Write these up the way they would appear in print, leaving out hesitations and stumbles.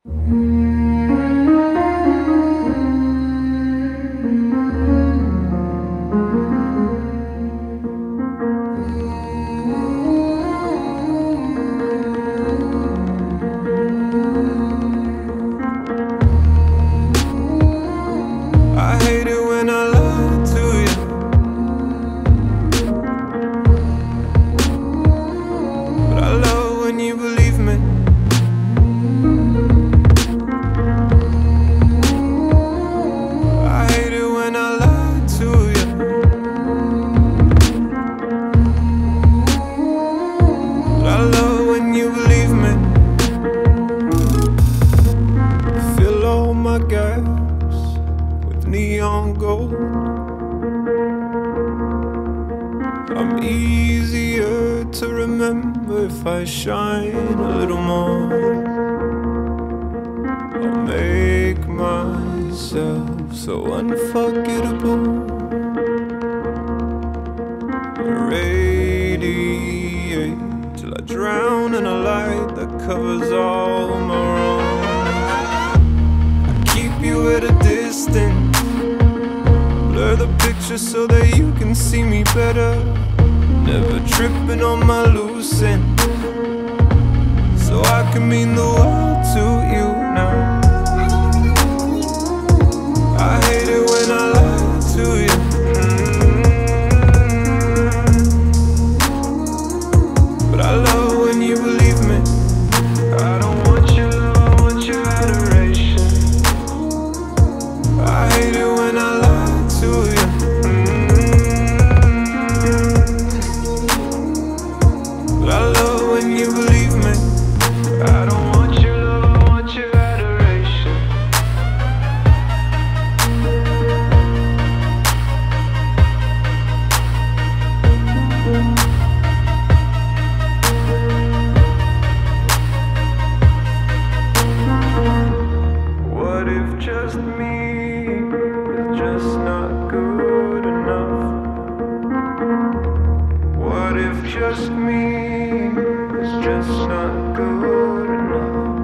I hate it when I lie to you, but I love when you believe me. I hate it when I lie to you, but I love when you believe me. Fill all my gaps with neon gold. I'm easier to remember if I shine a little more. I'll make myself so unforgettable. Radiate till I drown in a light that covers all my wrongs. I keep you at a distance, blur the picture so that you can see me better. Never tripping on my loose end, so I can mean the world to you now. I hate it when I lie to you, but I love when you believe me. I don't want your love, I want your adoration. I hate it when I lie to you, but I love when you believe me. I don't want your love, I want your adoration. What if just me is just not good enough? What if just me is just not good enough?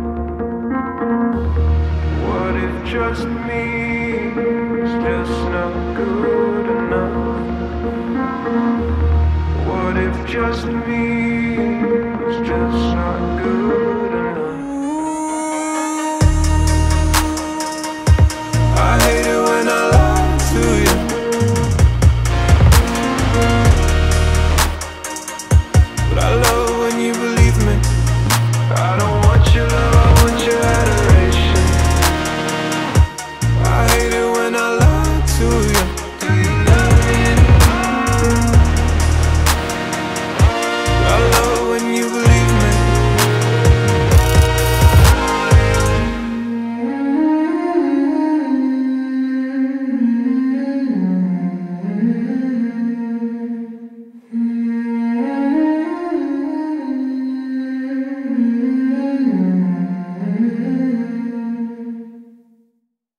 What if just me is just not good enough? What if just me is just